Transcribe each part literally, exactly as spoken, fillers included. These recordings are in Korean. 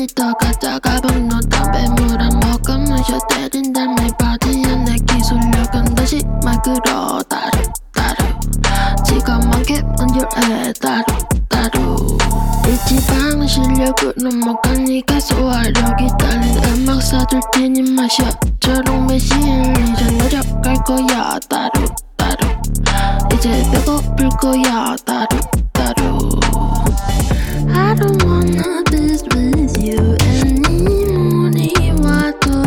많이 더 가다가 박노 담배 물 안 먹으면서 때린다 내 바디에 내 기술력은 다시 말 끌어 따로 따로 지갑만게 연결해 따로 따로 이 지방은 실력으로 먹으니까 소화력이 딸린 음악 사줄 테니 마셔 저런 매실 이제 노력할 거야 따로 따로 이제 배고플 거야 따로 따로 I don't wanna be with you anymore 와도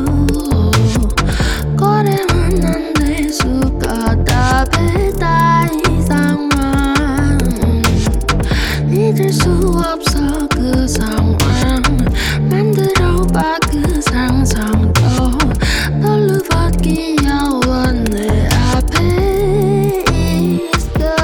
거래는 안 될 수가 답해 다 이상만 잊을 수 없어 그 상황 만들어봐 그 상상도 널로 바뀌어와 내 앞에 있어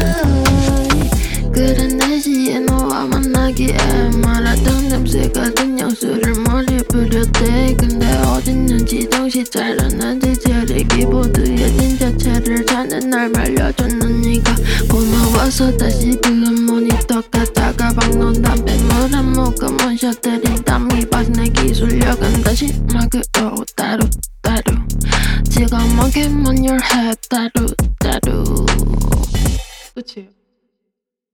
그래 네 시에 너와 만나기에 말하던 냄새가 그냥 술을 머리에 뿌렸대 근데 어딨는지 정신 차렸는지 제리 키보드에 진짜체를 찾는 날 말려줬는 네가 고마워서 다시 부른 모니터 끄다가 박놓은 담배 물 안 먹으면서 때린 땀이 빠진 내 기술력은 다시 막으러 따로 따로 지금 먹기만 your head 따로 따로 끝이에요.